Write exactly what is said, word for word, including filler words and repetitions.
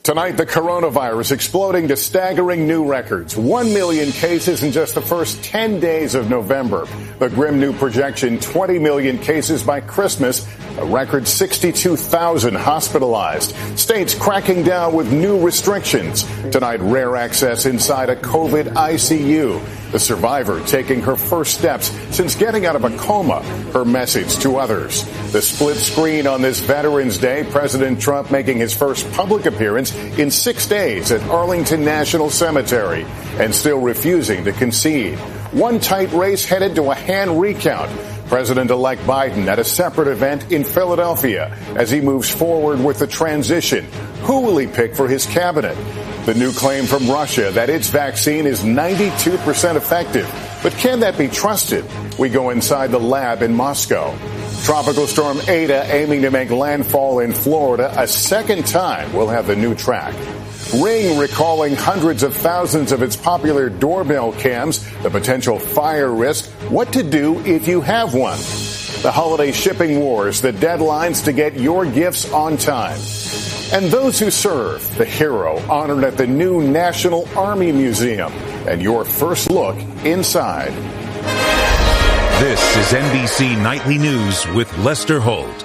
Tonight, the coronavirus exploding to staggering new records. One million cases in just the first ten days of November. The grim new projection, twenty million cases by Christmas. A record sixty-two thousand hospitalized. States cracking down with new restrictions. Tonight, rare access inside a COVID I C U. The survivor taking her first steps since getting out of a coma. Her message to others. The split screen on this Veterans Day. President Trump making his first public appearance in six days at Arlington National Cemetery and still refusing to concede. One tight race headed to a hand recount. President-elect Biden at a separate event in Philadelphia as he moves forward with the transition. Who will he pick for his cabinet? The new claim from Russia that its vaccine is ninety-two percent effective. But can that be trusted? We go inside the lab in Moscow. Tropical storm Ada aiming to make landfall in Florida a second time. We'll have the new track. Ring recalling hundreds of thousands of its popular doorbell cams, the potential fire risk, what to do if you have one. The holiday shipping wars, the deadlines to get your gifts on time. And those who serve, the hero honored at the new National Army Museum. And your first look inside. This is N B C Nightly News with Lester Holt.